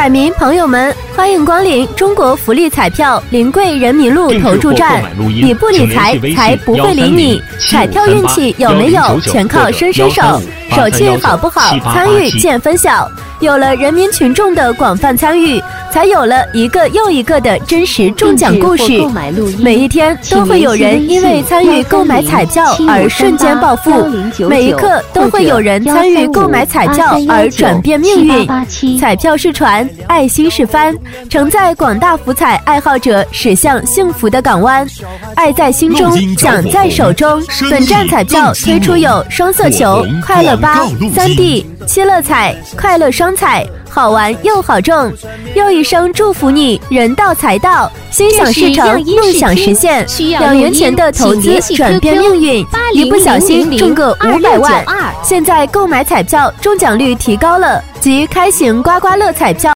彩民朋友们，欢迎光临中国福利彩票临桂人民路投注站。你不理财，财不会理你。彩票运气有没有，全靠伸手。手气好不好，参与见分晓。有了人民群众的广泛参与，才有了一个又一个的真实中奖故事。每一天都会有人因为参与购买彩票而瞬间暴富，每一刻都会有人参与购买彩票而转变命运。彩票是船，爱心是帆，承载广大福彩爱好者驶向幸福的港湾。爱在心中，奖在手中。本站彩票推出有双色球、快乐8、3D、7乐彩、快乐双彩，好玩又好中。又一声祝福你，人到财到，心想事成，梦想实现。2元钱的投资转变命运，一不小心中个500万。现在购买彩票中奖率提高了，即开行刮刮乐彩票。